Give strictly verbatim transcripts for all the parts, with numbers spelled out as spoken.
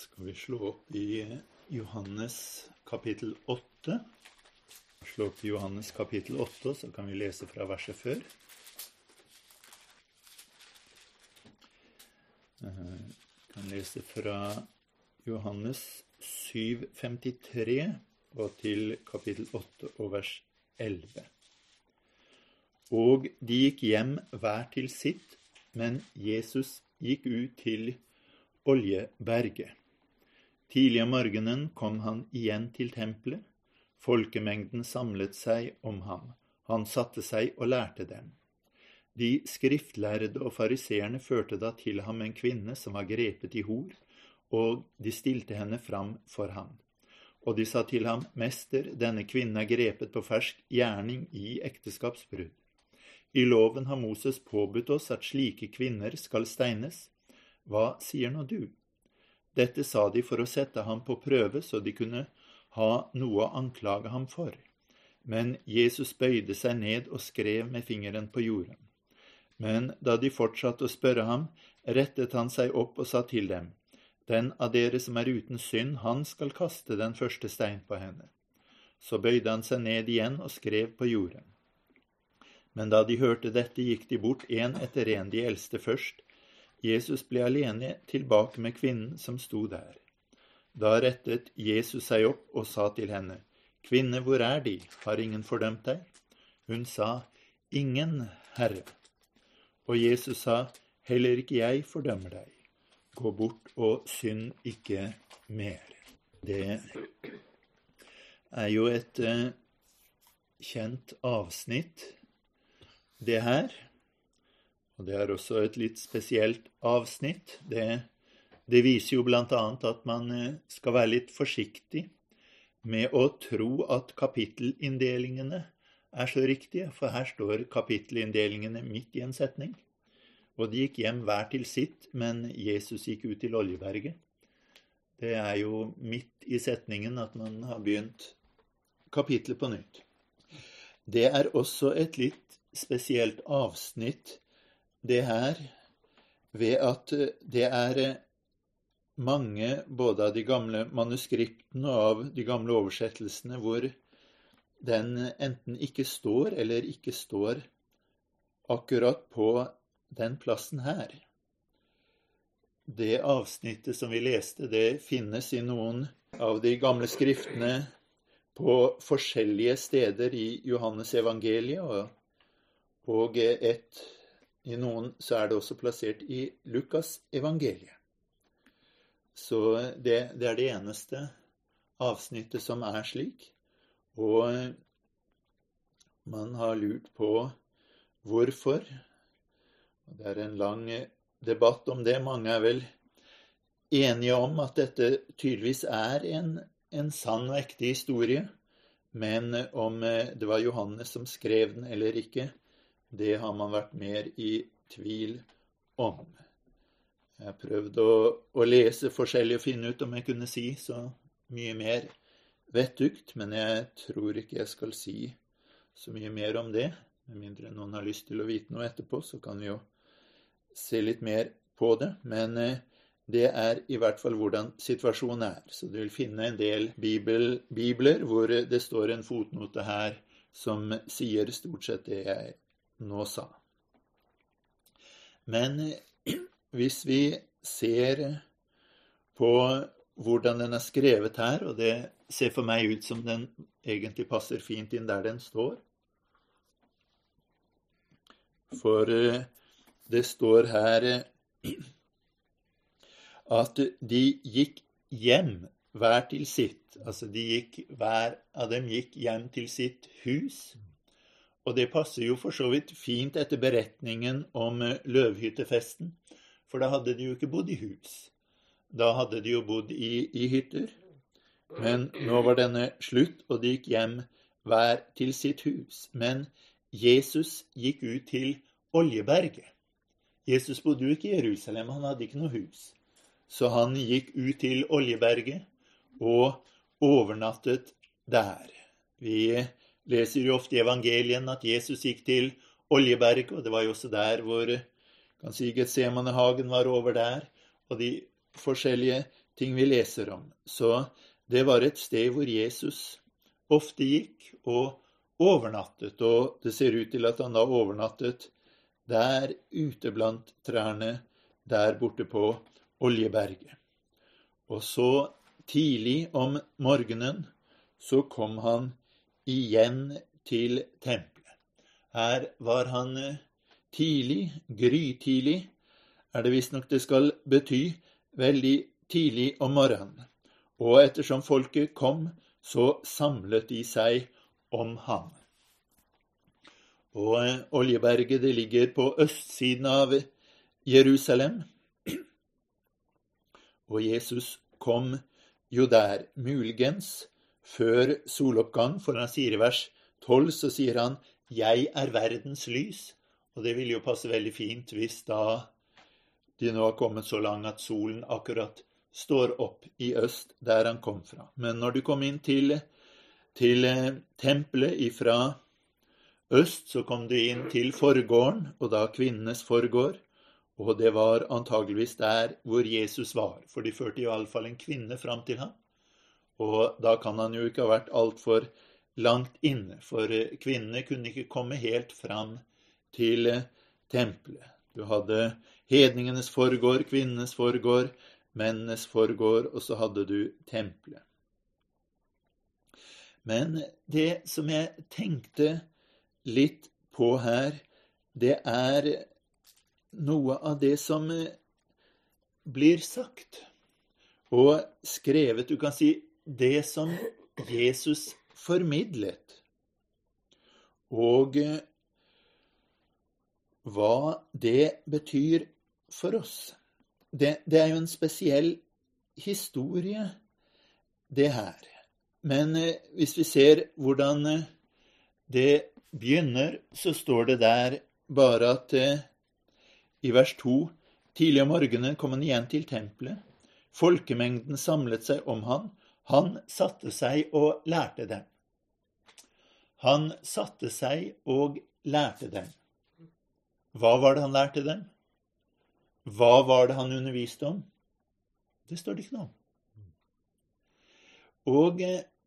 Skal vi slå opp i Johannes kapittel åtte? Slå opp i Johannes kapittel åtte, så kan vi lese fra verset før. Jeg kan lese fra Johannes syv femtitre og til kapittel åtte og vers elleve. Og de gikk hjem hver til sitt, men Jesus gikk ut til Oljeberget. Tidlig om morgenen kom han igjen til tempelet. Folkemengden samlet seg om ham. Han satte seg og lærte dem. De skriftlærde og fariseerne førte da til ham en kvinne som var grepet i hor, og de stilte henne fram for ham. Og de sa til ham, Mester, denne kvinnen er grepet på fersk gjerning i ekteskapsbrudd. I loven har Moses påbudt oss at slike kvinner skal steines. Hva sier nå du? Dette sa de for å sette ham på prøve, så de kunne ha noe å anklage ham for. Men Jesus bøyde seg ned og skrev med fingeren på jorden. Men da de fortsatte å spørre ham, rettet han seg opp og sa til dem, Den av dere som er uten synd, han skal kaste den første stein på henne. Så bøyde han seg ned igjen og skrev på jorden. Men da de hørte dette, gikk de bort en etter en, de eldste først. Jesus ble alene tilbake med kvinnen som sto der. Da rettet Jesus seg opp og sa til henne, Kvinne, hvor er de? Har ingen fordømt deg? Hun sa, Ingen, Herre. Og Jesus sa, Heller ikke jeg fordømmer deg. Gå bort og synd ikke mer. Det er jo et uh, kjent avsnitt, det her. Og det er også et litt spesielt avsnitt. Det, det viser jo blant annet at man skal være litt forsiktig med å tro at kapittelinndelingene er så riktige, for her står kapittelinndelingene midt i en setning. Og de gikk hjem hver til sitt, men Jesus gikk ut til Oljeberget. Det er jo midt i setningen at man har begynt kapitlet på nytt. Det er også et litt spesielt avsnitt, det her, ved at det er mange, både av de gamle manuskriptene og av de gamle oversettelsene, hvor den enten ikke står eller ikke står akkurat på den plassen her. Det avsnittet som vi leste, det finnes i noen av de gamle skriftene på forskjellige steder i Johannes evangeliet, og, og et I noen så er det også plassert i Lukas evangeliet. Så det, det er det eneste avsnittet som er slik. Og man har lurt på hvorfor. Det er en lang debatt om det. Mange er vel enige om at dette tydeligvis er en, en sann og ekte historie. Men om det var Johannes som skrev den eller ikke, det har man vært mer i tvil om. Jeg har prøvd å, å lese forskjellig og finne ut om jeg kunne si så mye mer vettugt, men jeg tror ikke jeg skal si så mye mer om det. Med mindre noen har lyst til å vite noe etterpå, så kan vi jo se litt mer på det. Men det er i hvert fall hvordan situasjonen er. Så du vil finne en del bibel, bibler hvor det står en fotnote her som sier stort sett det jeg nå sa. Men hvis vi ser på hvordan den er skrevet her, og det ser for meg ut som den egentlig passer fint inn der den står. For det står her at de gikk hjem hver til sitt. Altså de gikk, hver av dem gikk hjem til sitt hus. Og det passer jo for så vidt fint etter beretningen om løvhyttefesten, for da hadde de jo ikke bodd i hus. Da hadde de jo bodd i, i hytter. Men nå var denne slutt, og de gikk hjem hver til sitt hus. Men Jesus gikk ut til Oljeberget. Jesus bodde jo ikke i Jerusalem, han hadde ikke noe hus. Så han gikk ut til Oljeberget og overnattet der. Vi leser jo ofte i evangelien at Jesus gikk til Oljeberget, og det var jo også der hvor, kan si, Getsemanehagen var over der, og de forskjellige ting vi leser om, så det var et sted hvor Jesus ofte gikk og overnattet, og det ser ut til at han da overnattet der ute blant trærne, der borte på Oljeberget. Og så tidlig om morgenen så kom han igjen til tempelet. Her var han tidlig, grytidlig, er det visst nok det skal bety, veldig tidlig om morgenen. Og ettersom folket kom, så samlet de seg om ham. Og Oljeberget, det ligger på østsiden av Jerusalem. Og Jesus kom jo der, muligens før soloppgang, for han sier i vers tolv, så sier han, «Jeg er verdens lys», og det vil jo passe veldig fint hvis da de nå har kommet så langt at solen akkurat står opp i øst der han kom fra. Men når du kom inn til, til tempelet ifra øst, så kom du inn til forgården, og da kvinnenes forgård, og det var antageligvis der hvor Jesus var, for de førte i alle fall en kvinne fram til ham. Og da kan han jo ikke ha vært alt for langt inne, for kvinnene kunne ikke komme helt fram til tempelet. Du hadde hedningenes forgård, kvinnenes forgård, mennenes forgård, og så hadde du tempelet. Men det som jeg tenkte litt på her, det er noe av det som blir sagt og skrevet, du kan si det som Jesus formidlet, og hva det betyr for oss. Det, det er jo en spesiell historie, det her. Men hvis vi ser hvordan det begynner, så står det der bare at i vers to, tidlig om morgenen kom han igjen til tempelet. Folkemengden samlet seg om han. Han satte seg og lærte dem. Han satte seg og lærte dem. Hva var det han lærte dem? Hva var det han underviste om? Det står det ikke noe om. Og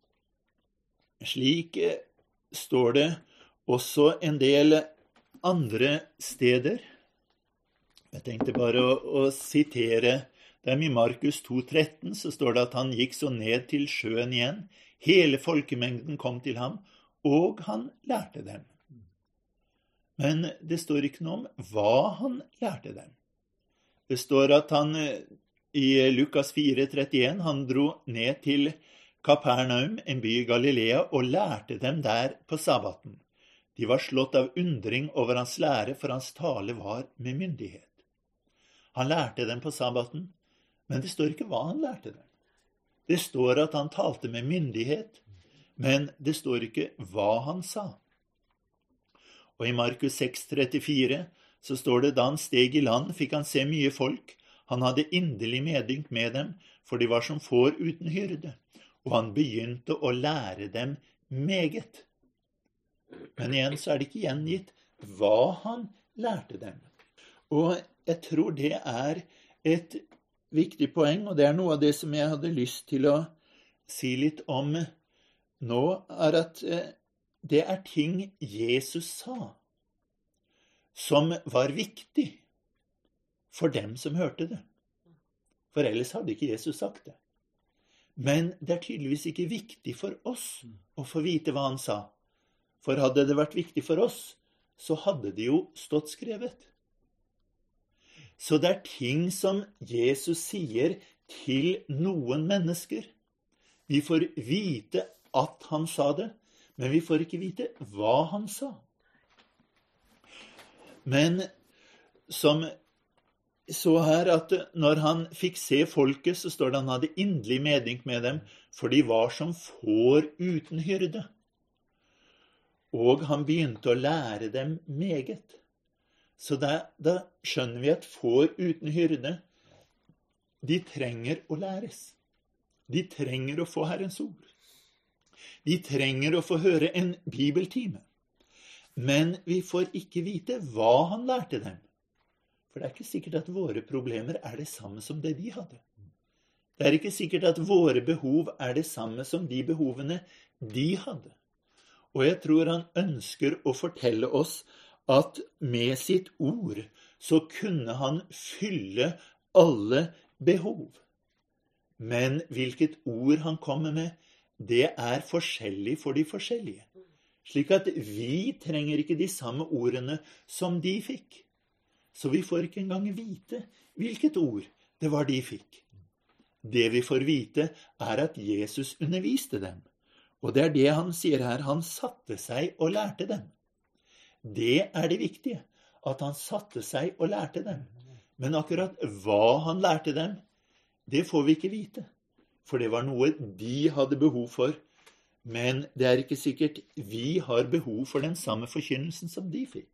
slik står det også en del andre steder. Jeg tenkte bare å, å sitere dem i Markus to tretten, så står det at han gikk så ned til sjøen igjen. Hele folkemengden kom til ham, og han lærte dem. Men det står ikke noe om hva han lærte dem. Det står at han i Lukas fire trettien, han dro ned til Kapernaum, en by i Galilea, og lærte dem der på sabbaten. De var slått av undring over hans lære, for hans tale var med myndighet. Han lærte dem på sabbaten, men det står ikke hva han lærte dem. Det står at han talte med myndighet, men det står ikke hva han sa. Og i Markus seks trettifire så står det, da han steg i land, fikk han se mye folk. Han hadde inderlig medynk med dem, for de var som får uten hyrde. Og han begynte å lære dem meget. Men igjen så er det ikke gjengitt hva han lærte dem. Og jeg tror det er et viktig poeng, og det er noe av det som jeg hadde lyst til å si litt om nå, er at det er ting Jesus sa som var viktig for dem som hørte det. For ellers hadde ikke Jesus sagt det. Men det er tydeligvis ikke viktig for oss å få vite hva han sa. For hadde det vært viktig for oss, så hadde det jo stått skrevet. Så det er ting som Jesus sier til noen mennesker. Vi får vite at han sa det, men vi får ikke vite hva han sa. Men som så her at når han fikk se folket, så står det han hadde inderlig medynk med dem, for de var som får uten hyrde. Og han begynte å lære dem meget. Så da, da skjønner vi at får uten hyrde, de trenger å læres. De trenger å få Herrens ord. De trenger å få høre en bibeltime. Men vi får ikke vite hva han lærte dem. For det er ikke sikkert at våre problemer er det samme som det de hadde. Det er ikke sikkert at våre behov er det samme som de behovene de hadde. Og jeg tror han ønsker å fortelle oss at med sitt ord så kunne han fylle alle behov. Men hvilket ord han kommer med, det er forskjellig for de forskjellige. Slik at vi trenger ikke de samme ordene som de fikk. Så vi får ikke engang vite hvilket ord det var de fikk. Det vi får vite er at Jesus underviste dem. Og det er det han sier her, han satte seg og lærte dem. Det er det viktige, at han satte seg og lærte dem. Men akkurat hva han lærte dem, det får vi ikke vite. For det var noe de hadde behov for. Men det er ikke sikkert vi har behov for den samme forkynnelsen som de fikk.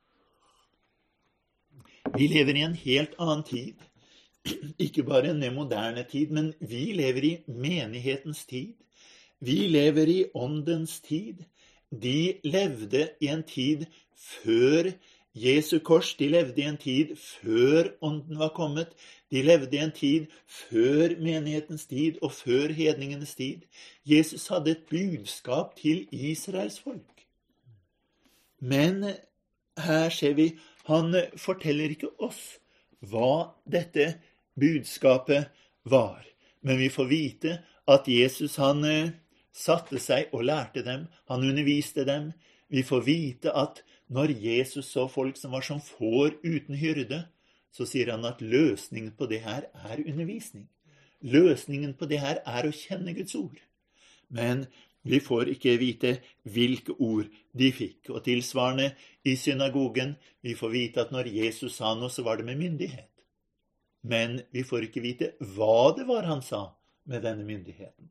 Vi lever i en helt annen tid. Ikke bare en moderne tid, men vi lever i menighetens tid. Vi lever i åndens tid. De levde i en tid før Jesu kors. De levde i en tid før ånden var kommet. De levde i en tid før menighetens tid og før hedningenes tid. Jesus hadde et budskap til Israels folk. Men her ser vi, han forteller ikke oss hva dette budskapet var. Men vi får vite at Jesus han satte seg og lærte dem. Han underviste dem. Vi får vite at når Jesus så folk som var som får uten hyrde, så sier han at løsningen på det her er undervisning. Løsningen på det her er å kjenne Guds ord. Men vi får ikke vite hvilke ord de fikk. Og tilsvarende i synagogen, vi får vite at når Jesus sa noe, så var det med myndighet. Men vi får ikke vite hva det var han sa med denne myndigheten.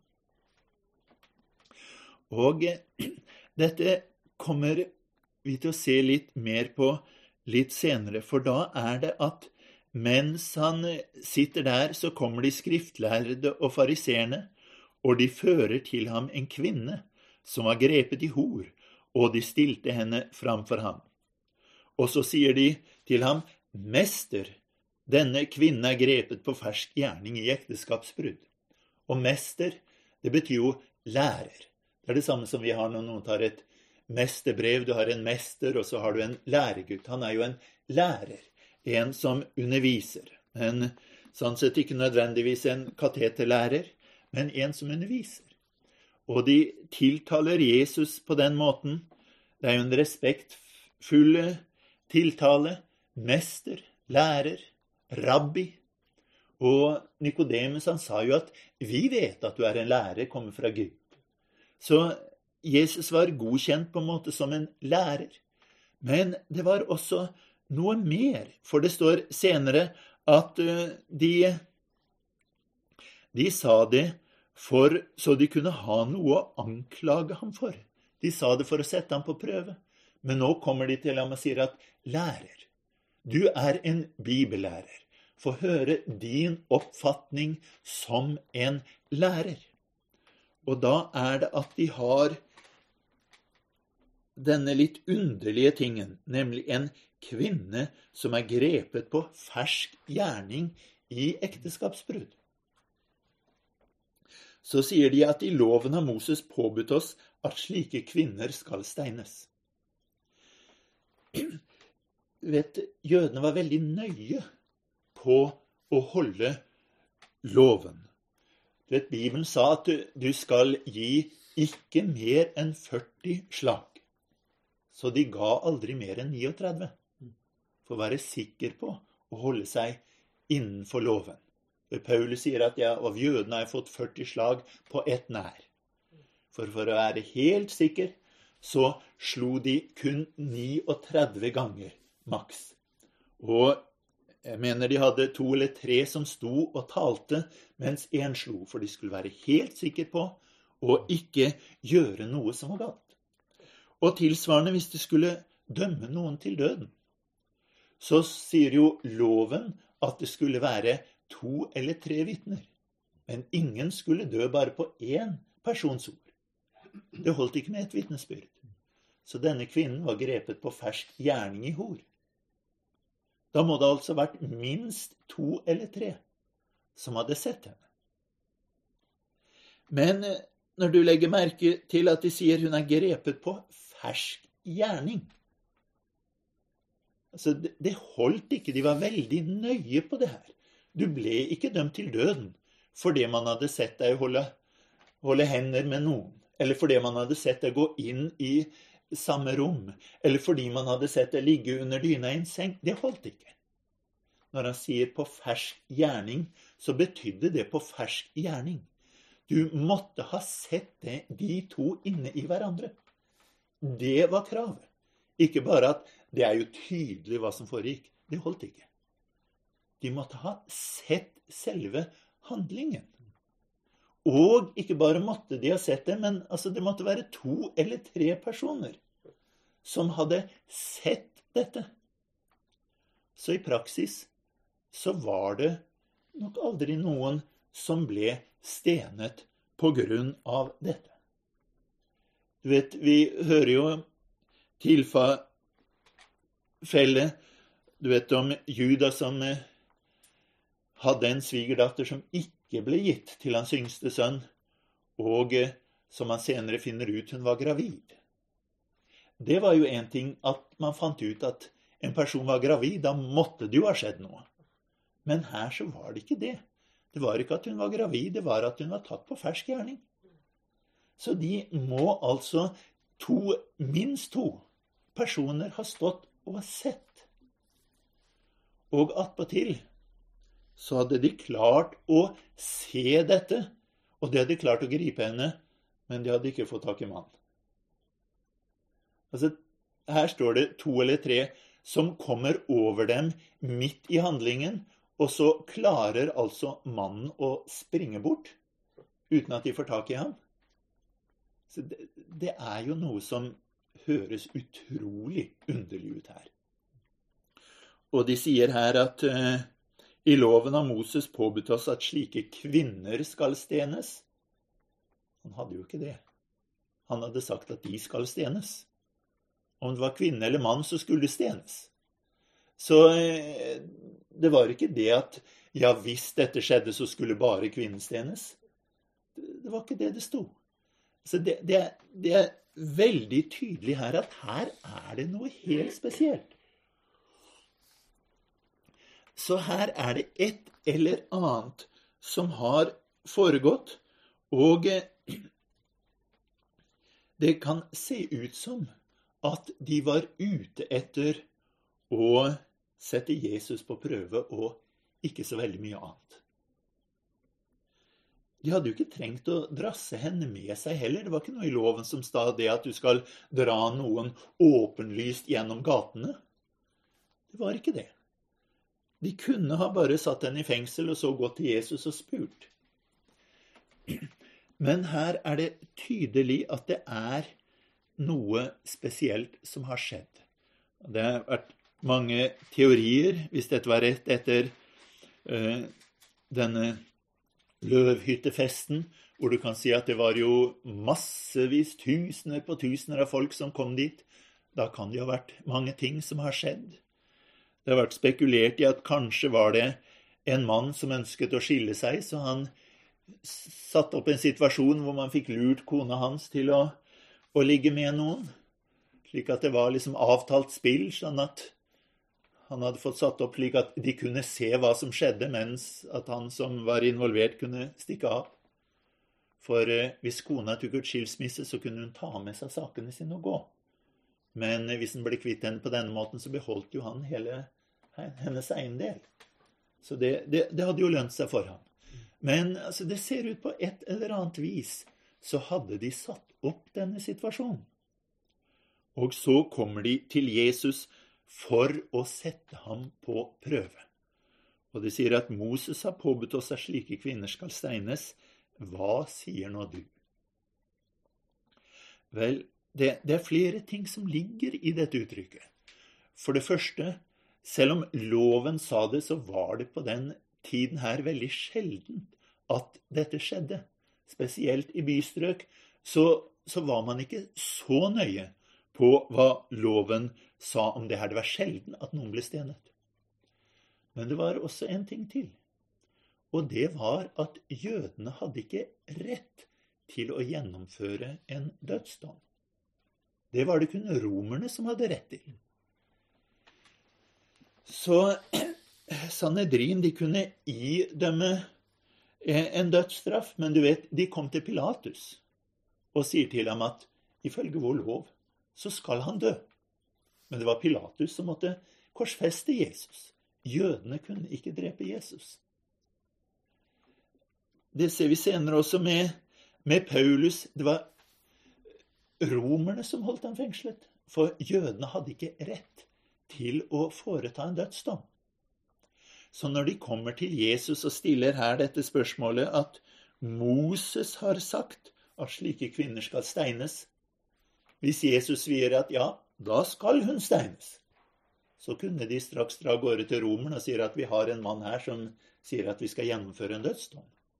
Og dette kommer vi til å se litt mer på litt senere, for da er det at mens han sitter der, så kommer de skriftlærde og fariserene, og de fører til ham en kvinne som var grepet i hor, og de stilte henne framfor ham. Og så sier de til ham, «Mester, denne kvinnen er grepet på fersk gjerning i ekteskapsbrudd.» Og mester, det betyr jo lærer. Det er det samme som vi har når noen tar et mesterbrev. Du har en mester, og så har du en læregutt. Han er jo en lærer, en som underviser. Men sånn sett ikke nødvendigvis en kateterlærer, men en som underviser. Og de tiltaler Jesus på den måten. Det er jo en respektfull tiltale. Mester, lærer, rabbi. Og Nikodemus, han sa jo at vi vet at du er en lærer, kommer fra Gud. Så Jesus var godkjent på en måte som en lærer. Men det var også noe mer, for det står senere at de, de sa det for, så de kunne ha noe å anklage ham for. De sa det for å sette ham på prøve. Men nå kommer de til ham og sier at lærer, du er en bibellærer. Få høre din oppfatning som en lærer. Og da er det at de har denne litt underlige tingen, nemlig en kvinne som er grepet på fersk gjerning i ekteskapsbrudd. Så sier de at i loven har Moses påbudt oss at slike kvinner skal steines. Vet, jødene var veldig nøye på å holde loven. Vet, Bibelen sa at du, du skal gi ikke mer enn førti slag. Så de ga aldri mer enn trettini, for å være sikker på å holde seg innenfor loven. Paulus sier at ja, av jødene har jeg fått førti slag på ett nær. For for å være helt sikker, så slo de kun trettini ganger maks. Og jeg mener de hadde to eller tre som sto og talte, mens en slo, for de skulle være helt sikre på å ikke gjøre noe som var galt. Og tilsvarende hvis de skulle dømme noen til døden, så sier jo loven at det skulle være to eller tre vitner. Men ingen skulle dø bare på én persons ord. Det holdt ikke med et vitnesbyrd. Så denne kvinnen var grepet på fersk gjerning i hor. Da må det altså ha vært minst to eller tre som hadde sett henne. Men når du legger merke til at de sier hun er grepet på fersk gjerning, altså det, det holdt ikke, de var veldig nøye på det her. Du ble ikke dømt til døden fordi man hadde sett deg holde, holde hender med noen, eller fordi man hadde sett deg gå inn i samme rom, eller fordi man hadde sett deg ligge under dyna i en seng. Det holdt ikke. Når han sier på fersk gjerning, så betydde det på fersk gjerning. Du måtte ha sett det, de to inne i hverandre. Det var kravet. Ikke bare at det er jo tydelig hva som foregikk. Det holdt ikke. De måtte ha sett selve handlingen. Og ikke bare måtte de ha sett det, men altså det måtte være to eller tre personer som hadde sett dette. Så i praksis så var det nok aldri noen som ble stenet på grunn av dette. Du vet, vi hører jo tilfelle, du vet om Judas som hadde en svigerdatter som ikke ble gitt til hans yngste sønn, og som han senere finner ut hun var gravid. Det var jo en ting at man fant ut at en person var gravid, da måtte det jo ha skjedd noe. Men her så var det ikke det. Det var ikke at hun var gravid, det var at hun var tatt på fersk gjerning. Så de må altså to, minst to personer ha stått og sett. Og attpåtil så hadde de klart å se dette, og de hadde klart å gripe henne, men de hadde ikke fått tak i mannen. Altså, her står det to eller tre som kommer over dem midt i handlingen, og så klarer altså mannen å springe bort, uten at de får tak i ham. Så det, det er jo noe som høres utrolig underlig ut her. Og de sier her at uh, i loven av Moses påbudt oss at slike kvinner skal stenes. Han hadde jo ikke det. Han hadde sagt at de skal stenes. Om det var kvinne eller mann, så skulle det stenes. Så uh, det var ikke det at, ja, hvis dette skjedde, så skulle bare kvinnen stenes. Det, det var ikke det det sto. Så det, det, det er veldig tydelig her at her er det noe helt spesielt. Så her er det et eller annet som har foregått, og det kan se ut som at de var ute etter å sette Jesus på prøve og ikke så veldig mye annet. De hadde jo ikke trengt å drasse henne med seg heller. Det var ikke noe i loven som sa det at du skal dra noen åpenlyst gjennom gatene. Det var ikke det. De kunne ha bare satt henne i fengsel og så gått til Jesus og spurt. Men her er det tydelig at det er noe spesielt som har skjedd. Det har vært mange teorier, hvis dette var rett etter uh, denne løvhyttefesten, hvor du kan si at det var jo massevis, tusener på tusener av folk som kom dit. Da kan det jo ha vært mange ting som har skjedd. Det har vært spekulert i at kanskje var det en mann som ønsket å skille seg, så han satt opp en situasjon hvor man fikk lurt kona hans til å, å ligge med noen, slik at det var liksom avtalt spill, sånn at han hadde fått satt opp slik at de kunne se hva som skjedde, mens at han som var involvert kunne stikke av. For eh, hvis kona tok ut skilsmisse, så kunne hun ta med seg sakene sine og gå. Men eh, hvis han ble kvitt henne på denne måten, så beholdt jo han hele hennes eiendel. Så det, det, det hadde jo lønt seg for ham. Men altså, det ser ut på et eller annet vis, så hadde de satt opp denne situasjonen. Og så kommer de til Jesus for å sette ham på prøve. Og de sier at Moses har påbudt oss at slike kvinner skal steines. Hva sier nå du? Vel, det, det er flere ting som ligger i dette uttrykket. For det første, selv om loven sa det, så var det på den tiden her veldig sjeldent at dette skjedde. Spesielt i bystrøk, så, så var man ikke så nøye på hva loven sa om det her. Det var sjelden at noen ble stenet. Men det var også en ting til. Og det var at jødene hadde ikke rett til å gjennomføre en dødsdom. Det var det kun romerne som hadde rett til. Så Sanhedrin, de kunne idømme en dødsstraff, men du vet, de kom til Pilatus og sier til ham at ifølge vår lov så skal han dø. Men det var Pilatus som måtte korsfeste Jesus. Jødene kunne ikke drepe Jesus. Det ser vi senere også med, med Paulus. Det var romerne som holdt ham fengslet, for jødene hadde ikke rett til å foreta en dødsdom. Så når de kommer til Jesus og stiller her dette spørsmålet at Moses har sagt at slike kvinner skal steines, hvis Jesus sier at ja, da skal hun steines, så kunne de straks dra gårde til romerne og sier at vi har en mann her som sier at vi skal gjennomføre en dødsdom.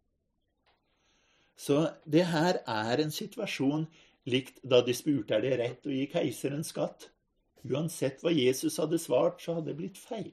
Så det her er en situasjon likt da de spurte er det rett å gi keiseren skatt. Uansett hva Jesus hadde svart, så hadde det blitt feil.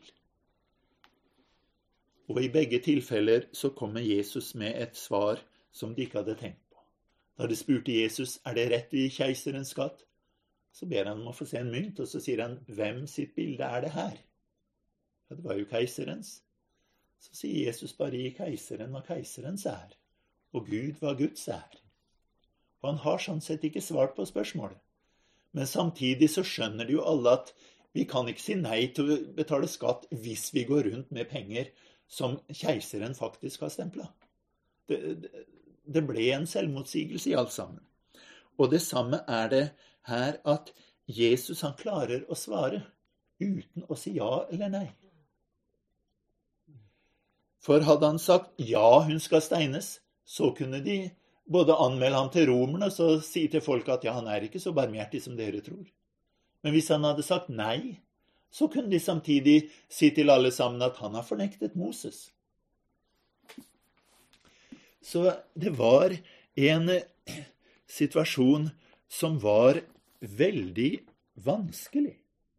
Og i begge tilfeller så kommer Jesus med et svar som de ikke hadde tenkt på. Da de spurte Jesus, er det rett å gi keiseren skatt? Så ber han om å få se en mynt, og så sier han, hvem sitt bilde er det her? Ja, det var jo keiserens. Så sier Jesus bare, gi keiseren hva keiserens er, og Gud hva Guds er. Og han har sånn sett ikke svart på spørsmålet. Men samtidig så skjønner de jo alle at vi kan ikke si nei til å betale skatt hvis vi går rundt med penger som keiseren faktisk har stemplet. Det, det, det ble en selvmotsigelse i alt sammen. Og det samme er det her at Jesus han klarer å svare uten å si ja eller nei. For hadde han sagt ja, hun skal steines, så kunne de både anmelde ham til romerne og så si til folk at ja, han er ikke så barmhjertig som dere tror. Men hvis han hadde sagt nei, så kunne de samtidig si til alle sammen at han har fornektet Moses. Så det var en situasjon som var veldig vanskelig.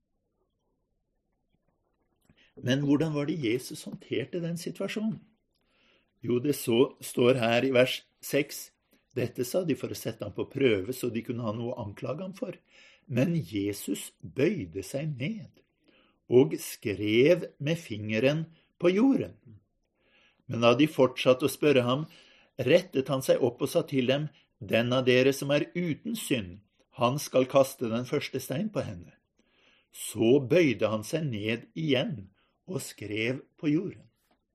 Men hvordan var det Jesus håndterte den situasjonen? Jo, det så står her i vers seks. Dette sa de for å sette ham på prøve, så de kunne ha noe å anklage ham for. Men Jesus bøyde seg ned og skrev med fingeren på jorden. Men da de fortsatte å spørre ham, rettet han seg opp og sa til dem, den av dere som er uten synd, han skal kaste den første stein på henne. Så bøyde han seg ned igjen og skrev på jorden.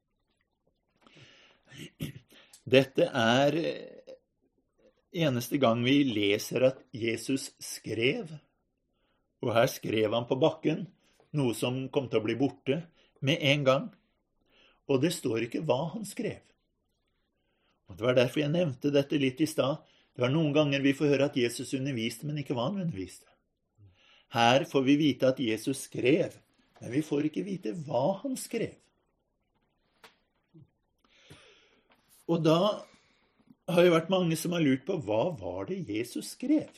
Dette er eneste gang vi leser at Jesus skrev, og her skrev han på bakken, noe som kom til å bli borte med en gang. Og det står ikke hva han skrev. Og det var derfor jeg nevnte dette litt i stad. Det var noen ganger vi får høre at Jesus underviste, men ikke hva han underviste. Her får vi vite at Jesus skrev, men vi får ikke vite hva han skrev. Og da har det vært mange som har lurt på, hva var det Jesus skrev?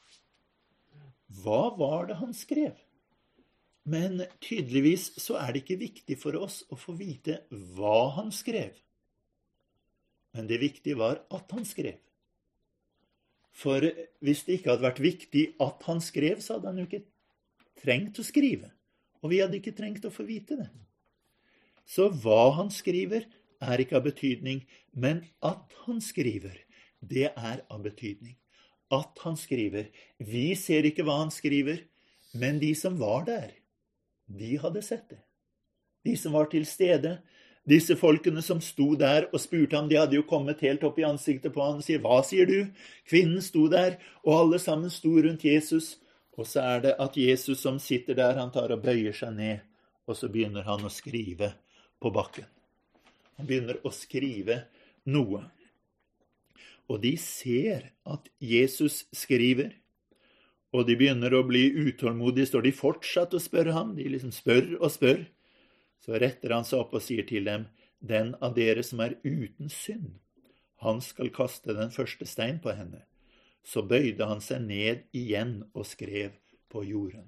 Hva var det han skrev? Men tydeligvis så er det ikke viktig for oss å få vite hva han skrev. Men det viktige var at han skrev. For hvis det ikke hadde vært viktig at han skrev, så hadde han jo ikke trengt å skrive. Og vi hadde ikke trengt å få vite det. Så hva han skriver er ikke av betydning, men at han skriver, det er av betydning. At han skriver. Vi ser ikke hva han skriver, men de som var der, de hadde sett det. De som var til stede, disse folkene som sto der og spurte ham, de hadde jo kommet helt opp i ansiktet på ham og sier, hva sier du? Kvinnen sto der, og alle sammen sto rundt Jesus. Og så er det at Jesus som sitter der, han tar og bøyer seg ned, og så begynner han å skrive på bakken. Han begynner å skrive noe. Og de ser at Jesus skriver, og de begynner å bli utålmodige, står de fortsatt og spør ham, de liksom spør og spør. Så retter han seg opp og sier til dem, den av dere som er uten synd, han skal kaste den første stein på henne. Så bøyde han seg ned igjen og skrev på jorden.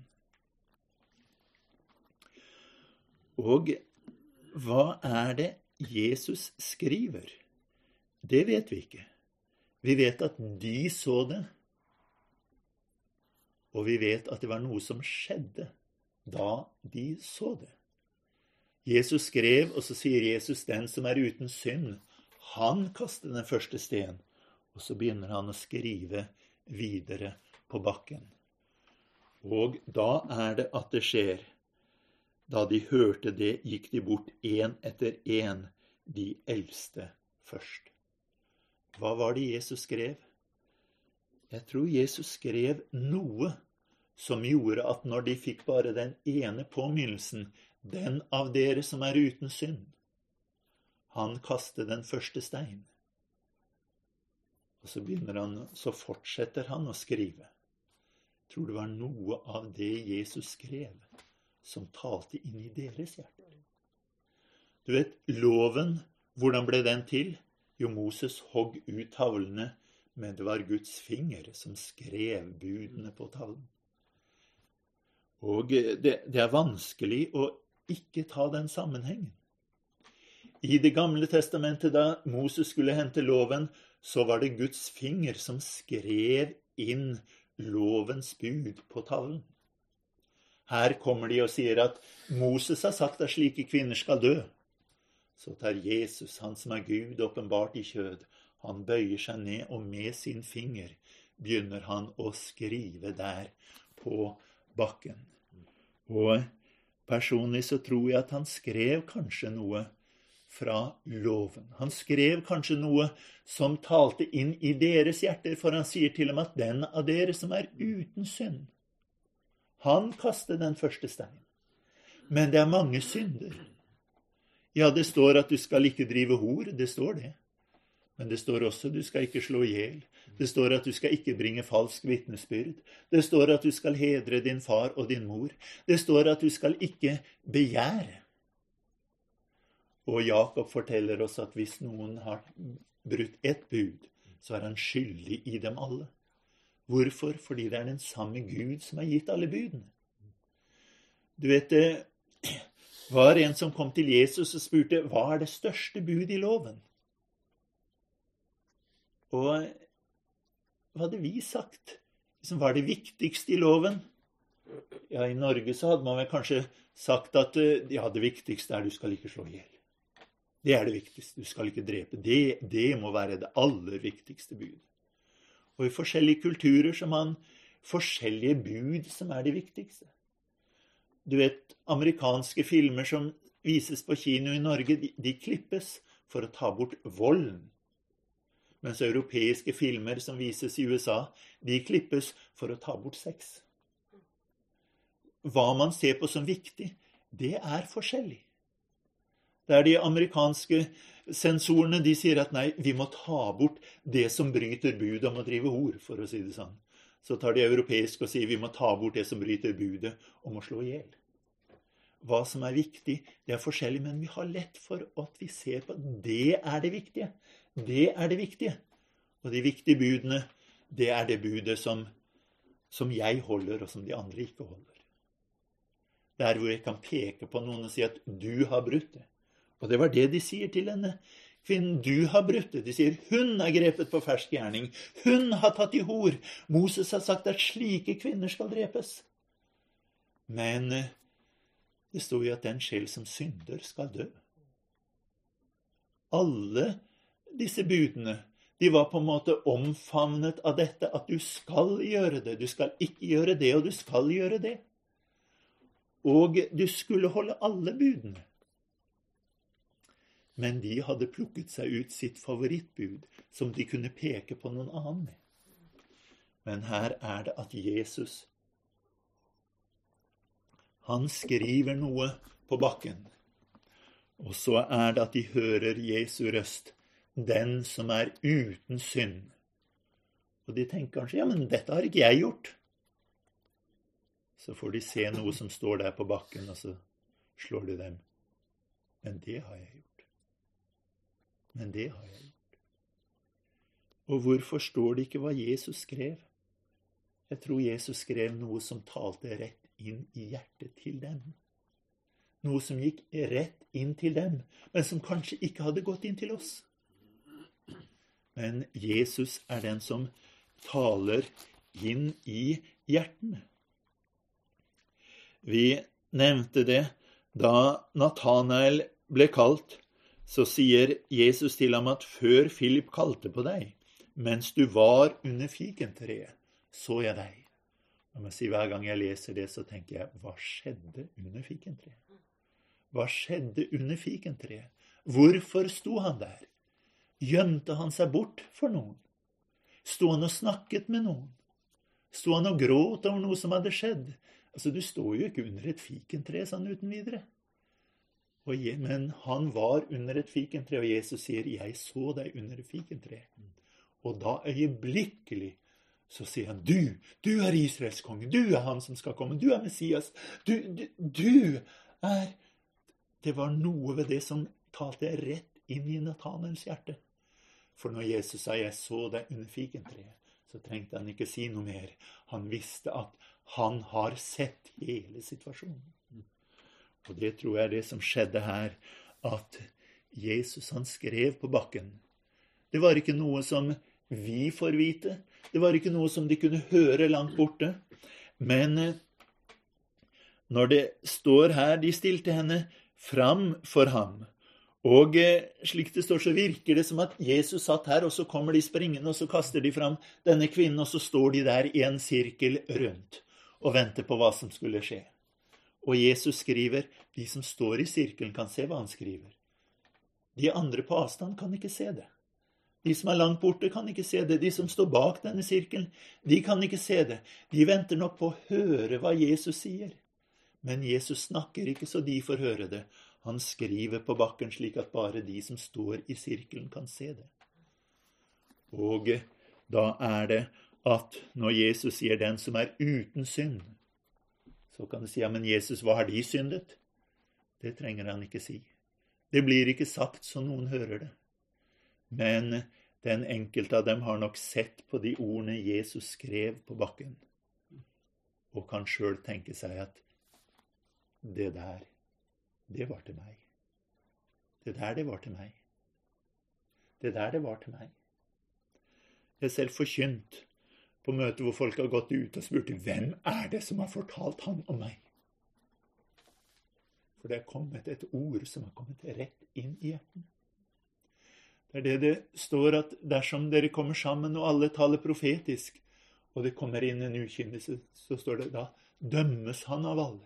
Og hva er det Jesus skriver? Det vet vi ikke. Vi vet at de så det, og vi vet at det var noe som skjedde da de så det. Jesus skrev, og så sier Jesus, den som er uten synd, han kastet den første sten, og så begynner han å skrive videre på bakken. Og da er det at det skjer. Da de hørte det, gikk de bort en etter en, de eldste først. Hva var det Jesus skrev? Jeg tror Jesus skrev noe som gjorde at når de fikk bare den ene påminnelsen, den av dere som er uten synd, han kastet den første stein. Og så begynner han, så fortsetter han å skrive. Jeg tror det var noe av det Jesus skrev som talte inn i deres hjerter. Du vet, loven, hvordan ble den til? Jo, Moses hogg ut tavlene, men det var Guds finger som skrev budene på tavlen. Og det, det er vanskelig å ikke ta den sammenhengen. I det gamle testamentet, da Moses skulle hente loven, så var det Guds finger som skrev inn lovens bud på tavlen. Her kommer de og sier at Moses har sagt at slike kvinner skal dø. Så tar Jesus, han som er Gud, åpenbart i kjød. Han bøyer seg ned, og med sin finger begynner han å skrive der på bakken. Og personlig så tror jeg at han skrev kanskje noe fra loven. Han skrev kanskje noe som talte inn i deres hjerter, for han sier til dem at den av dere som er uten synd, han kastet den første steinen. Men det er mange synder. Ja, det står at du skal ikke drive hor, det står det. Men det står også at du skal ikke slå ihjel. Det står at du skal ikke bringe falsk vitnesbyrd. Det står at du skal hedre din far og din mor. Det står at du skal ikke begjære. Og Jakob forteller oss at hvis noen har brutt ett bud, så er han skyldig i dem alle. Hvorfor? Fordi det er den samme Gud som har gitt alle budene. Du vet, det var en som kom til Jesus og spurte, hva er det største bud i loven? Og hva hadde vi sagt? Hva er det viktigste i loven? Ja, i Norge så hadde man vel kanskje sagt at ja, det viktigste er du skal ikke slå ihjel. Det er det viktigste. Du skal ikke drepe. Det, det må være det aller viktigste bud. Og i forskjellige kulturer så har man forskjellige bud som er det viktigste. Du vet, amerikanske filmer som vises på kino i Norge, de, de klippes for å ta bort volden. Mens europeiske filmer som vises i U S A, de klippes for å ta bort sex. Hva man ser på som viktig, det er forskjellig. Der de amerikanske sensorene, de sier at nei, vi må ta bort det som bryter budet om å drive hor, for å si det sånn. Så tar de europeiske og sier vi må ta bort det som bryter budet om å slå ihjel. Hva som er viktig, det er forskjellig, men vi har lett for at vi ser på det er det viktige. Det er det viktige. Og de viktige budene, det er det budet som, som jeg holder, og som de andre ikke holder. Der hvor jeg kan peke på noen og si at du har brutt det. Og det var det de sier til henne. Kvinnen, du har brutt det. De sier, hun er grepet på fersk gjerning. Hun har tatt i hor. Moses har sagt at slike kvinner skal drepes. Men det står jo at den sjel som synder skal dø. Alle disse budene, de var på en måte omfavnet av dette, at du skal gjøre det, du skal ikke gjøre det, og du skal gjøre det. Og du skulle holde alle budene. Men de hadde plukket seg ut sitt favorittbud, som de kunne peke på noen annen med. Men her er det at Jesus, han skriver noe på bakken. Og så er det at de hører Jesu røst, den som er uten synd. Og de tenker kanskje, ja, men dette har ikke jeg gjort. Så får de se noe som står der på bakken, og så slår de dem. Men det har jeg gjort. Men det har jeg gjort. Og hvorfor står det ikke hva Jesus skrev? Jeg tror Jesus skrev noe som talte rett inn i hjertet til dem. Noe som gikk rett inn til dem, men som kanskje ikke hadde gått inn til oss. men Jesus er den som taler inn i hjertene. Vi nevnte det da Nathanael ble kalt, så sier Jesus til ham at før Philip kalte på deg, mens du var under fikentreet, så jeg deg. Jeg må si, hver gang jeg leser det, så tenker jeg, hva skjedde under fikentreet? Hva skjedde under fikentreet? Hvorfor sto han der? Gjemte han seg bort for noen? Sto han og snakket med noen? Sto han og gråt over noe som hadde skjedd? Altså, du står jo ikke under et fikentre sånn uten videre. Og, men han var under et fikentre, og Jesus sier, jeg så deg under et fikentre. Og da øyeblikkelig så sier han, du, du er Israels konge, du er han som skal komme, du er Messias, du, du, du er... Det var noe ved det som talte rett inn i Nathanaels hjerte. For når Jesus sa, jeg så deg under fikentreet, så trengte han ikke si noe mer. Han visste at han har sett hele situasjonen. Og det tror jeg er det som skjedde her, at Jesus han skrev på bakken. Det var ikke noe som vi får vite. Det var ikke noe som de kunne høre langt borte. Men når det står her, de stilte henne fram for ham. Og slik det står, så virker det som at Jesus satt her, og så kommer de springende, og så kaster de fram denne kvinnen, og så står de der i en sirkel rundt, og venter på hva som skulle skje. Og Jesus skriver, de som står i sirkelen kan se hva han skriver. De andre på avstand kan ikke se det. De som er langt borte kan ikke se det. De som står bak denne sirkelen, de kan ikke se det. De venter nok på å høre hva Jesus sier. Men Jesus snakker ikke så de får høre det. Han skriver på bakken slik at bare de som står i sirkelen kan se det. Og da er det at når Jesus sier den som er uten synd, så kan du si, ja, men Jesus, hva har de syndet? Det trenger han ikke si. Det blir ikke sagt så noen hører det. Men den enkelte av dem har nok sett på de ordene Jesus skrev på bakken, og kan selv tenke seg at det der, det var til meg. Det der, det var til meg. Det der, det var til meg. Jeg er selv forkynt på møter hvor folk har gått ut og spurt, hvem er det som har fortalt han om meg? For det er kommet et ord som har kommet rett inn i hjerten. Det er det det står at dersom dere kommer sammen og alle taler profetisk, og det kommer inn en ukynnelse, så står det da, dømmes han av alle.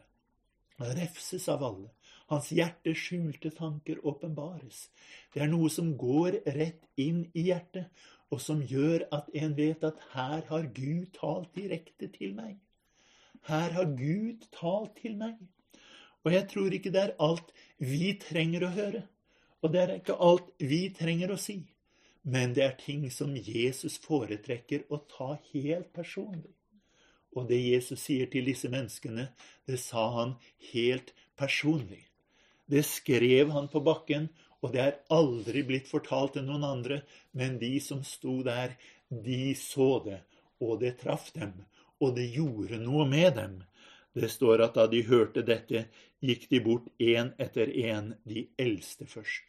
Refses av alle. Hans hjertes skjulte tanker åpenbares. Det er noe som går rett inn i hjertet, og som gjør at en vet at her har Gud talt direkte til meg. Her har Gud talt til meg. Og jeg tror ikke det er alt vi trenger å høre, og det er ikke alt vi trenger å si, men det er ting som Jesus foretrekker å ta helt personlig. Og det Jesus sier til disse menneskene, det sa han helt personlig. Det skrev han på bakken, og det er aldri blitt fortalt til noen andre, men de som sto der, de så det, og det traff dem, og det gjorde noe med dem. Det står at da de hørte dette, gikk de bort en etter en, de eldste først.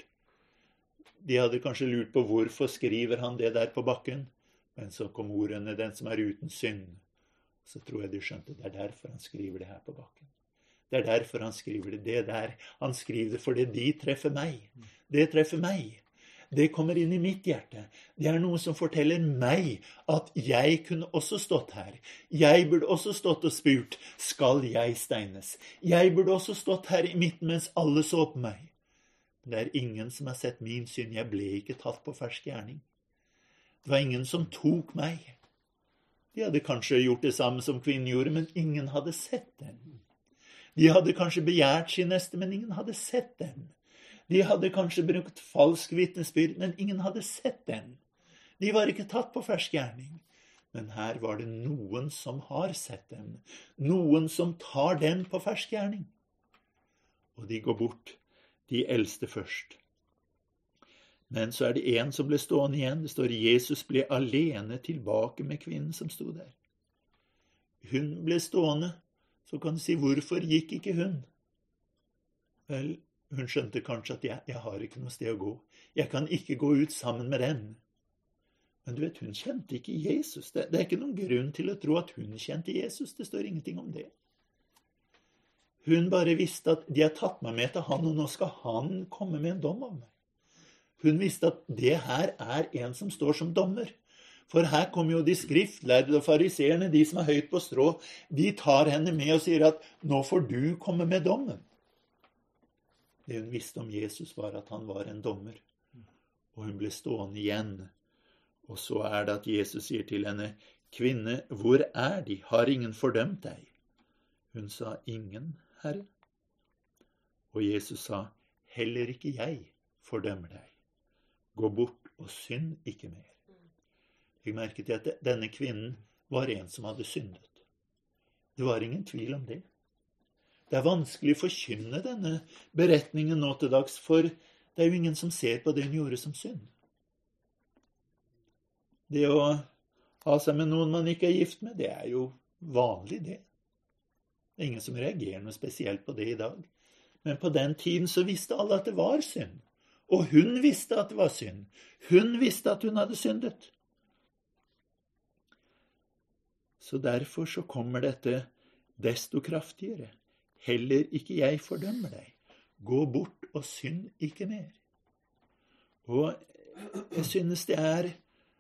De hadde kanskje lurt på hvorfor skriver han det der på bakken, men så kom ordene, den som er uten synd. Så tror jeg de skjønte, det er derfor han skriver det her på bakken. Det er derfor han skriver det, det der. Han skriver det fordi de treffer meg. Det treffer meg. Det kommer inn i mitt hjerte. Det er noe som forteller meg at jeg kunne også stått her. Jeg burde også stått og spurt, skal jeg steines? Jeg burde også stått her i midten mens alle så på meg. Det er ingen som har sett min synd. Jeg ble ikke tatt på fersk gjerning. Det var ingen som tok meg. De hadde kanskje gjort det samme som kvinnen gjorde, men ingen hadde sett dem. De hadde kanskje begjært sin neste, men ingen hadde sett dem. De hadde kanskje brukt falsk vitnesbyrd, men ingen hadde sett dem. De var ikke tatt på fersk gjerning. Men her var det noen som har sett dem. Noen som tar dem på fersk gjerning. Og de går bort, de eldste først. Men så er det en som ble stående igjen. Det står Jesus ble alene tilbake med kvinnen som stod der. Hun ble stående. Så kan du si, hvorfor gikk ikke hun? Vel, hun skjønte kanskje at jeg, jeg har ikke noe sted å gå. Jeg kan ikke gå ut sammen med dem. Men du vet, hun kjente ikke Jesus. Det, det er ikke noen grunn til å tro at hun kjente Jesus. Det står ingenting om det. Hun bare visste at de har tatt meg med til han, og nå skal han komme med en dom av meg. Hun visste at det her er en som står som dommer. For her kommer jo de skriftlærde og fariseerne, de som er høyt på strå, de tar henne med og sier at nå får du komme med dommen. Det hun visste om Jesus var at han var en dommer, og hun ble stående igjen. Og så er det at Jesus sier til henne, kvinne, hvor er de? Har ingen fordømt deg? Hun sa, ingen, Herre. Og Jesus sa, heller ikke jeg fordømmer deg. Gå bort og synd ikke mer. Jeg merket at denne kvinnen var en som hadde syndet. Det var ingen tvil om det. Det er vanskelig å forkynne denne beretningen nå til dags, for det er jo ingen som ser på det hun gjorde som synd. Det å ha seg med noen man ikke er gift med, det er jo vanlig det. Det er ingen som reagerer noe spesielt på det i dag. Men på den tiden så visste alle at det var synd. Og hun visste at det var synd. Hun visste at hun hadde syndet. Så derfor så kommer dette desto kraftigere. Heller ikke jeg fordømmer deg. Gå bort og synd ikke mer. Og jeg synes det er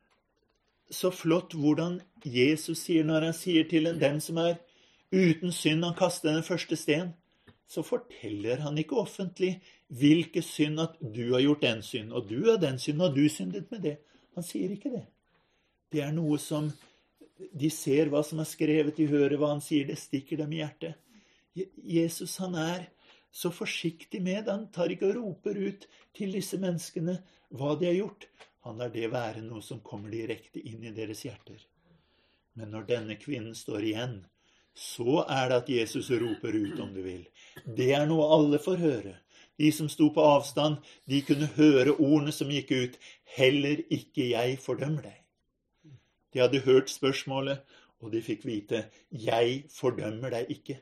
så flott hvordan Jesus sier når han sier til den som er uten synd, han kaster den første sten, så forteller han ikke offentlig hvilke synd at du har gjort den synd, og du har den synd, og du syndet med det. Han sier ikke det. Det er noe som de ser hva som er skrevet, de hører hva han sier, det stikker dem i hjertet. Jesus, han er så forsiktig med det. Han tar ikke og roper ut til disse menneskene hva de har gjort. Han lar det være noe som kommer direkte inn i deres hjerter. Men når denne kvinnen står igjen, så er det at Jesus roper ut, om du vil. Det er noe alle får høre. De som sto på avstand, de kunne høre ordene som gikk ut. Heller ikke jeg fordømmer deg. De hadde hørt spørsmålet, og de fikk vite, jeg fordømmer deg ikke.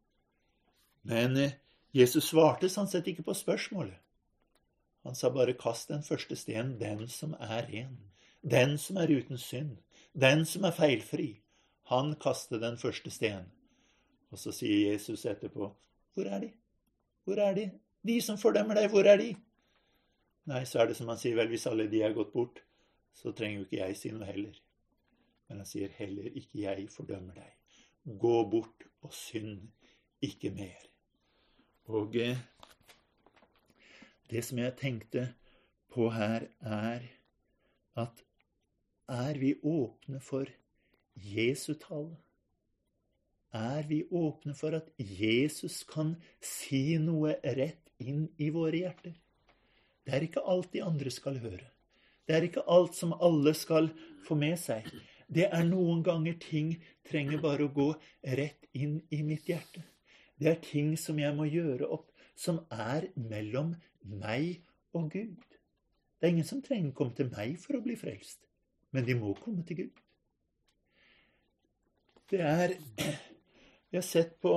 Men Jesus svarte sånn sett ikke på spørsmålet. Han sa bare, kast den første sten, den som er ren, den som er uten synd, den som er feilfri. Han kastet den første sten. Og så sier Jesus etterpå, hvor er de? Hvor er de? De som fordømmer deg, hvor er de? Nei, så er det som han sier, vel, hvis alle de er gått bort, så trenger jo ikke jeg si noe heller. Men han sier, heller ikke jeg fordømmer deg. Gå bort og synd ikke mer. Og eh, det som jeg tenkte på her er at er vi åpne for Jesu tale? Er vi åpne for at Jesus kan si noe rett inn i våre hjerter? Det er ikke alt de andre skal høre. Det er ikke alt som alle skal få med seg. Det er noen ganger ting trenger bare å gå rett inn i mitt hjerte. Det er ting som jeg må gjøre opp, som er mellom meg og Gud. Det er ingen som trenger å komme til meg for å bli frelst, men de må komme til Gud. Det er, vi har sett på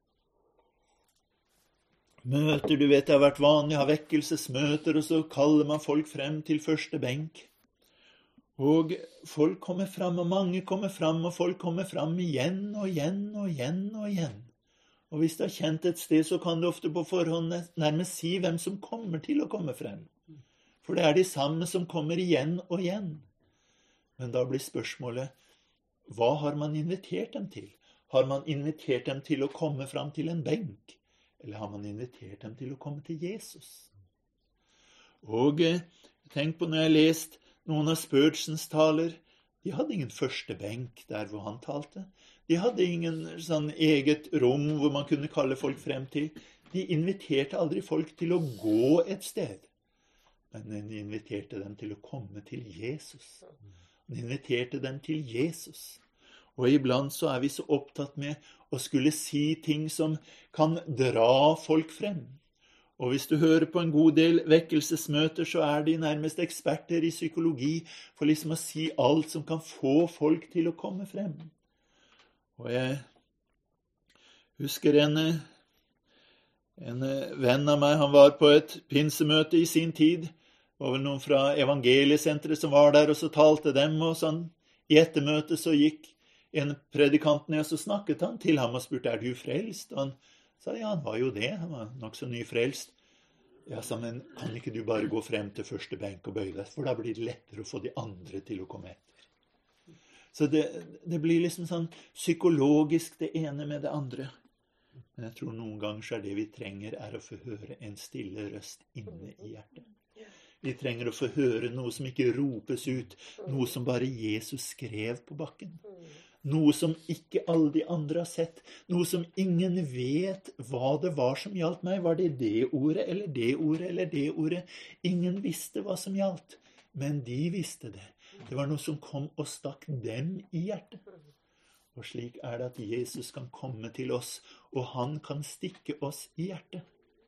møter, du vet det har vært vanlig å ha vekkelsesmøter, og så kaller man folk frem til første benk. Og folk kommer fram, og mange kommer fram, og folk kommer fram igjen og igjen og igjen og igjen. Og hvis du har kjent et sted, så kan du ofte på forhånd nærmest si hvem som kommer til å komme frem. For det er de samme som kommer igjen og igjen. Men da blir spørsmålet, hva har man invitert dem til? Har man invitert dem til å komme fram til en benk? Eller har man invitert dem til å komme til Jesus? Og tenk på når jeg har lest noen av Spurgeons taler, de hadde ingen første benk der hvor han talte. De hadde ingen sånn eget rom hvor man kunne kalle folk frem til. De inviterte aldri folk til å gå et sted, men de inviterte dem til å komme til Jesus. De inviterte dem til Jesus. Og iblant så er vi så opptatt med å skulle si ting som kan dra folk frem. Og hvis du hører på en god del vekkelsesmøter, så er de nærmest eksperter i psykologi for liksom å si alt som kan få folk til å komme frem. Og jeg husker en, en venn av meg, han var på et pinsemøte i sin tid, Det var vel noen fra evangeliesenteret som var der, og så talte dem, og sånn. I ettermøtet så gikk en predikant ned, og så snakket han til ham og spurte, er du frelst? Og han sa, ja, han var jo det, han var nok så nyfrelst. Ja, sa, men kan ikke du bare gå frem til første benk og bøye deg, for da blir det lettere å få de andre til å komme etter. Så det, det blir liksom sånn psykologisk det ene med det andre. Men jeg tror noen ganger så er det vi trenger er å få høre en stille røst inne i hjertet. Vi trenger å få høre noe som ikke ropes ut, noe som bare Jesus skrev på bakken. Noe som ikke alle de andre har sett, noe som ingen vet hva det var som gjaldt meg. Var det det ordet, eller det ordet, eller det ordet? Ingen visste hva som gjaldt, men de visste det. Det var noe som kom og stakk dem i hjertet. Og slik er det at Jesus kan komme til oss, og han kan stikke oss i hjertet.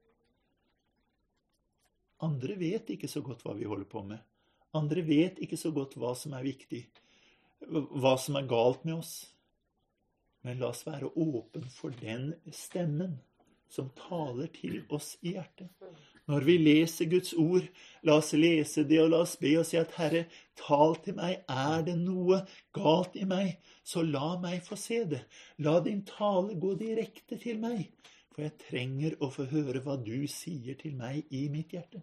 Andre vet ikke så godt hva vi holder på med. Andre vet ikke så godt hva som er viktig, hva som er galt med oss. Men la oss være åpen for den stemmen som taler til oss i hjertet. Når vi leser Guds ord, la oss lese det og la oss be og si at Herre, tal til meg, er det noe galt i meg, så la meg få se det. La din tale gå direkte til meg, for jeg trenger å få høre hva du sier til meg i mitt hjerte.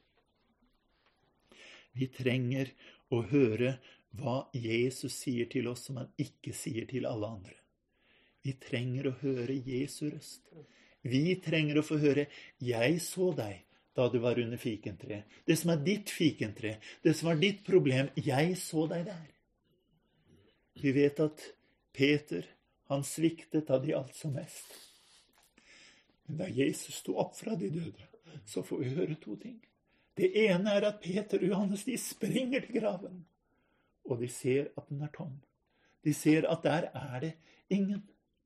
Vi trenger å høre hva Jesus sier til oss som han ikke sier til alle andre. Vi trenger å høre Jesu røst. Vi trenger å få høre, jeg så deg da du var under fikentreet. Det som er ditt fikentre, det som var ditt problem, jeg så deg der. Vi vet at Peter, han sviktet da det gjaldt som mest. Men da Jesus sto opp fra de døde, så får vi høre to ting. Det ene er at Peter og Johannes, de springer til graven, og de ser at den er tom. De ser at der er det ingen.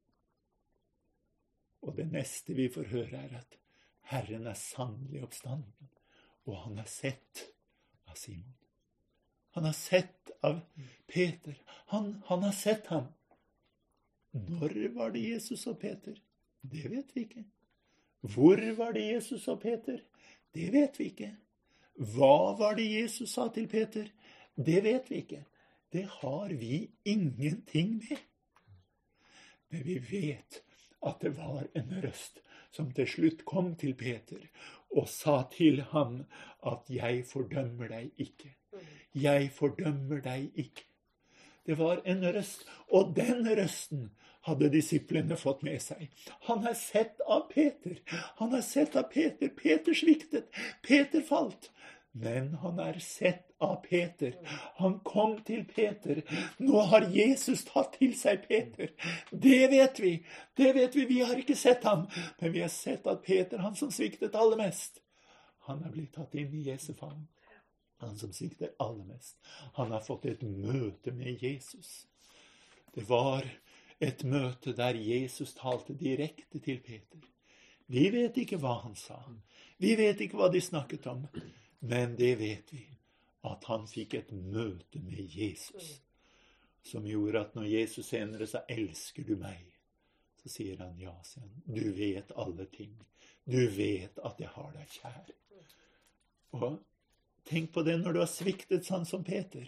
Og det neste vi får høre er at Herren er sannelig oppstanden, og han har sett av Simon. Han har sett av Peter. Han, han har sett ham. Når var det Jesus og Peter? Det vet vi ikke. Hvor var det Jesus og Peter? Det vet vi ikke. Hva var det Jesus sa til Peter? Det vet vi ikke. Det har vi ingenting med. Men vi vet at det var en røst som til slutt kom til Peter og sa til ham at jeg fordømmer deg ikke. Jeg fordømmer deg ikke. Det var en røst, og den røsten hadde disiplene fått med seg. Han har sett av Peter. Han har sett av Peter. Peter sviktet. Peter falt. Men han er sett av Peter. Han kom til Peter. Nå har Jesus tatt til seg Peter. Det vet vi. Det vet vi. Vi har ikke sett ham. Men vi har sett at Peter, han som sviktet aller mest, han er blitt tatt inn i Jesu favn. Han som svikter aller mest. Han har fått et møte med Jesus. Det var et møte der Jesus talte direkte til Peter. Vi vet ikke hva han sa. Vi vet ikke hva de snakket om. Men det vet vi, at han fikk et møte med Jesus, som gjorde at når Jesus senere sa, elsker du meg? Så sier han, ja, sier han, du vet alle ting. Du vet at jeg har deg kjær. Og tenk på det når du har sviktet sånn som Peter.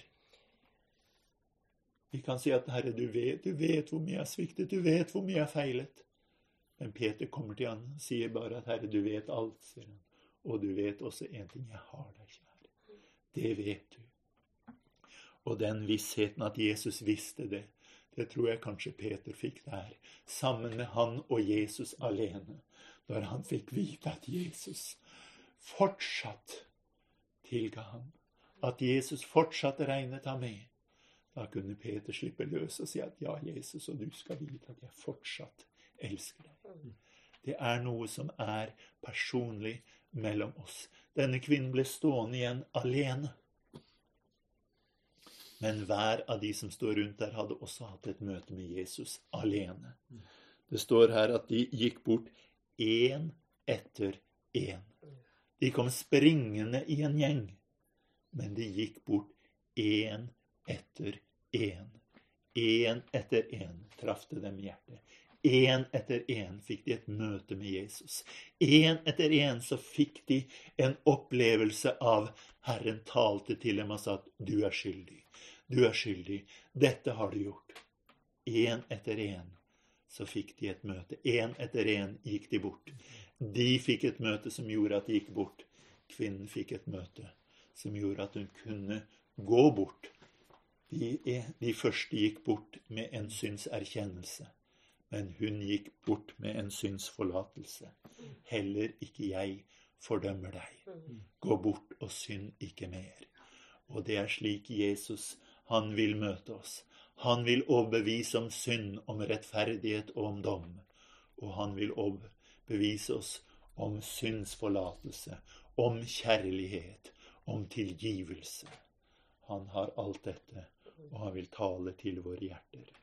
Vi kan si at, Herre, du vet, du vet hvor mye jeg har sviktet, du vet hvor mye jeg har feilet. Men Peter kommer til han og sier bare at, Herre, du vet alt, sier han. Og du vet også en ting, jeg har deg kjær. Det vet du. Og den vissheten at Jesus visste det, det tror jeg kanskje Peter fikk der, sammen med han og Jesus alene, når han fikk vite at Jesus fortsatt tilga ham, at Jesus fortsatt regnet ham med. Da kunne Peter slippe løs og si at ja, Jesus, og du skal vite at jeg fortsatt elsker deg. Det er noe som er personlig mellom oss. Denne kvinnen ble stående igjen alene. Men hver av de som står rundt der hadde også hatt et møte med Jesus alene. Det står her at de gikk bort en etter en. De kom springende i en gjeng, men de gikk bort en etter en. En etter en traff det dem i hjertet. En etter en fikk de et møte med Jesus. En etter en så fikk de en opplevelse av Herren talte til dem og sa at du er skyldig, du er skyldig, dette har du gjort. En etter en så fikk de et møte. En etter en gikk de bort. De fikk et møte som gjorde at de gikk bort. Kvinnen fikk et møte som gjorde at hun kunne gå bort. De, de første gikk bort med en synserkjennelse, men hun gikk bort med en synsforlatelse. Heller ikke jeg fordømmer deg. Gå bort og synd ikke mer. Og det er slik Jesus, han vil møte oss. Han vil overbevise om synd, om rettferdighet og om dom. Og han vil overbevise oss om syndsforlatelse, om kjærlighet, om tilgivelse. Han har alt dette, og han vil tale til våre hjerter.